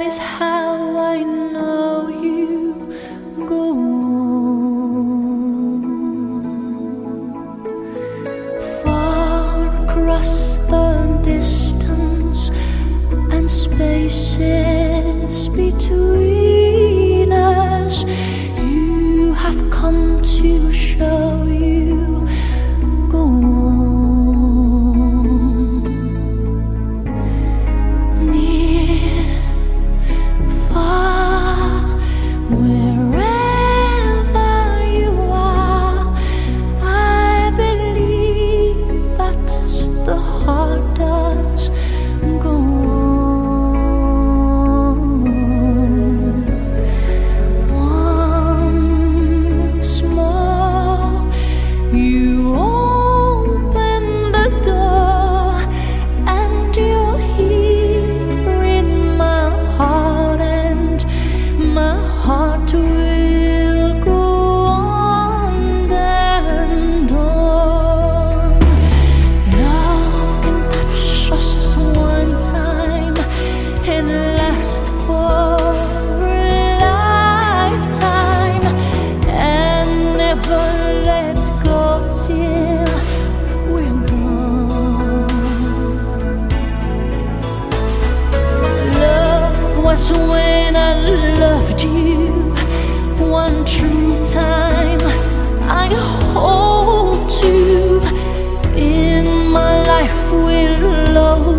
is how I know you go on. Far across the distance and spaces between us, you have come to show you go on. Near, far, wherever you are, I believe that the heart does go on. Once more, you open the door, and you're here in my heart, and my heart will go on and on. Love can touch us one time and last for a lifetime, and never let go till we're gone. Love was when I loved you one true time. I hold you in my life will always